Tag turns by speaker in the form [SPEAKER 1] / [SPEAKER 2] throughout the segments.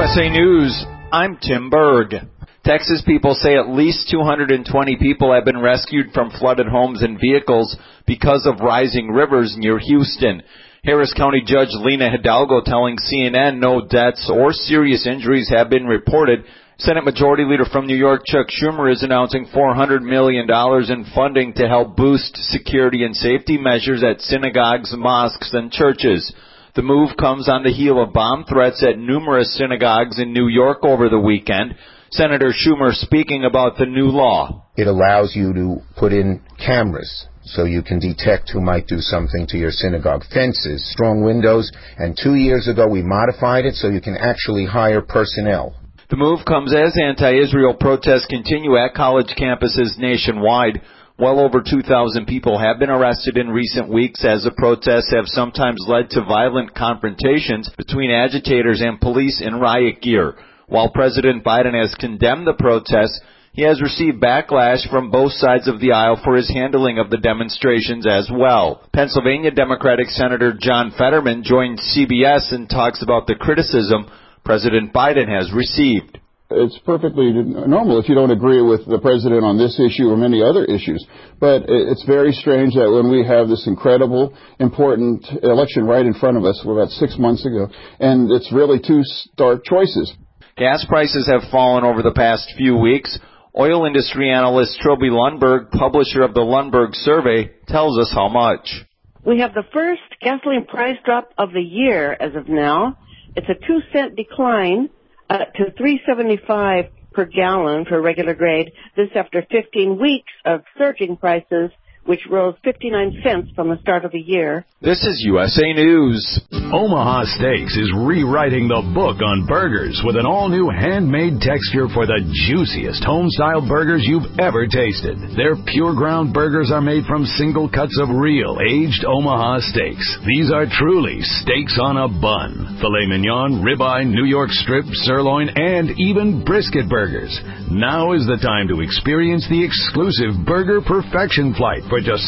[SPEAKER 1] USA News, I'm Tim Berg. Texas people say at least 220 people have been rescued from flooded homes and vehicles because of rising rivers near Houston. Harris County Judge Lena Hidalgo telling CNN no deaths or serious injuries have been reported. Senate Majority Leader from New York, Chuck Schumer, is announcing $400 million in funding to help boost security and safety measures at synagogues, mosques, and churches. The move comes on the heel of bomb threats at numerous synagogues in New York over the weekend. Senator Schumer speaking about the new law.
[SPEAKER 2] It allows you to put in cameras so you can detect who might do something to your synagogue. Fences, strong windows, and 2 years ago we modified it so you can actually hire personnel.
[SPEAKER 1] The move comes as anti-Israel protests continue at college campuses nationwide. Well over 2,000 people have been arrested in recent weeks as the protests have sometimes led to violent confrontations between agitators and police in riot gear. While President Biden has condemned the protests, he has received backlash from both sides of the aisle for his handling of the demonstrations as well. Pennsylvania Democratic Senator John Fetterman joined CBS and talks about the criticism President Biden has received.
[SPEAKER 3] It's perfectly normal if you don't agree with the president on this issue or many other issues. But it's very strange that when we have this incredible, important election right in front of us, about 6 months ago, and it's really two stark choices.
[SPEAKER 1] Gas prices have fallen over the past few weeks. Oil industry analyst Trilby Lundberg, publisher of the Lundberg Survey, tells us how much.
[SPEAKER 4] We have the first gasoline price drop of the year as of now. It's a 2-cent decline to $3.75 per gallon for regular grade. This after 15 weeks of surging prices, which rose 59 cents from the start of the year.
[SPEAKER 1] This is USA News.
[SPEAKER 5] Omaha Steaks is rewriting the book on burgers with an all-new handmade texture for the juiciest home-style burgers you've ever tasted. Their pure ground burgers are made from single cuts of real aged Omaha steaks. These are truly steaks on a bun. Filet mignon, ribeye, New York strip, sirloin, and even brisket burgers. Now is the time to experience the exclusive Burger Perfection Flight for just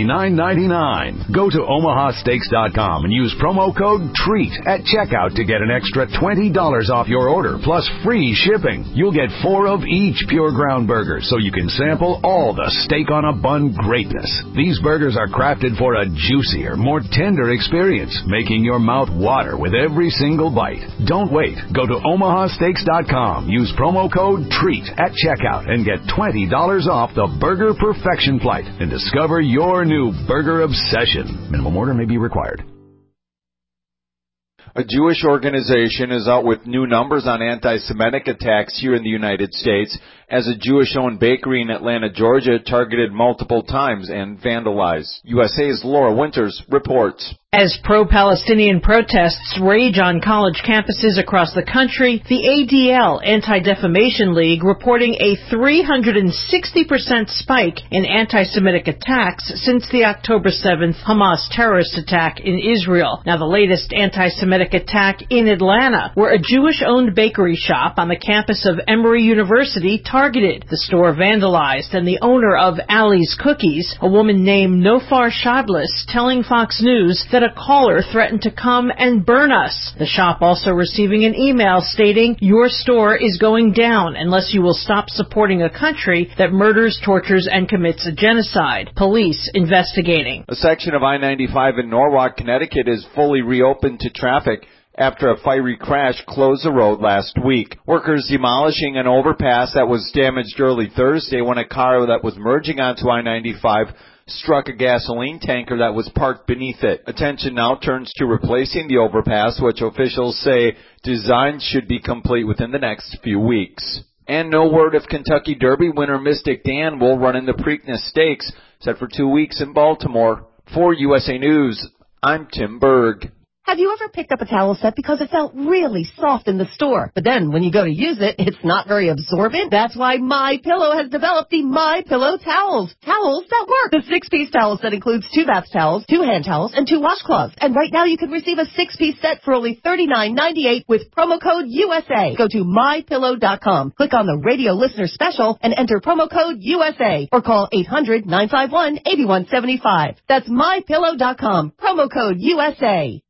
[SPEAKER 5] $79.99. Go to omahasteaks.com and use promo code TREAT at checkout to get an extra $20 off your order, plus free shipping. You'll get 4 of each pure ground burger, so you can sample all the steak on a bun greatness. These burgers are crafted for a juicier, more tender experience, making your mouth water with every single bite. Don't wait. Go to omahasteaks.com. Use promo code TREAT at checkout and get $20 off the Burger Perfection Flight and discover your new burger obsession. Minimum order may be required.
[SPEAKER 1] A Jewish organization is out with new numbers on anti-Semitic attacks here in the United States as a Jewish-owned bakery in Atlanta, Georgia, targeted multiple times and vandalized. USA's Laura Winters reports.
[SPEAKER 6] As pro-Palestinian protests rage on college campuses across the country, the ADL, Anti-Defamation League, reporting a 360% spike in anti-Semitic attacks since the October 7th Hamas terrorist attack in Israel. Now, the latest anti-Semitic attack in Atlanta, where a Jewish-owned bakery shop on the campus of Emory University targeted. The store vandalized, and the owner of Ali's Cookies, a woman named Nofar Shadlis, telling Fox News that a caller threatened to come and burn us. The shop also receiving an email stating, "Your store is going down unless you will stop supporting a country that murders, tortures, and commits a genocide." Police investigating.
[SPEAKER 1] A section of I-95 in Norwalk, Connecticut is fully reopened to traffic after a fiery crash closed the road last week. Workers demolishing an overpass that was damaged early Thursday when a car that was merging onto I-95 struck a gasoline tanker that was parked beneath it. Attention now turns to replacing the overpass, which officials say design should be complete within the next few weeks. And no word if Kentucky Derby winner Mystic Dan will run in the Preakness Stakes, set for 2 weeks in Baltimore. For USA News, I'm Tim Berg.
[SPEAKER 7] Have you ever picked up a towel set because it felt really soft in the store, but then when you go to use it, it's not very absorbent? That's why MyPillow has developed the MyPillow towels. Towels that work. The 6-piece towel set includes 2 bath towels, 2 hand towels, and 2 washcloths. And right now you can receive a 6-piece set for only $39.98 with promo code USA. Go to MyPillow.com, click on the radio listener special, and enter promo code USA, or call 800-951-8175. That's MyPillow.com, promo code USA.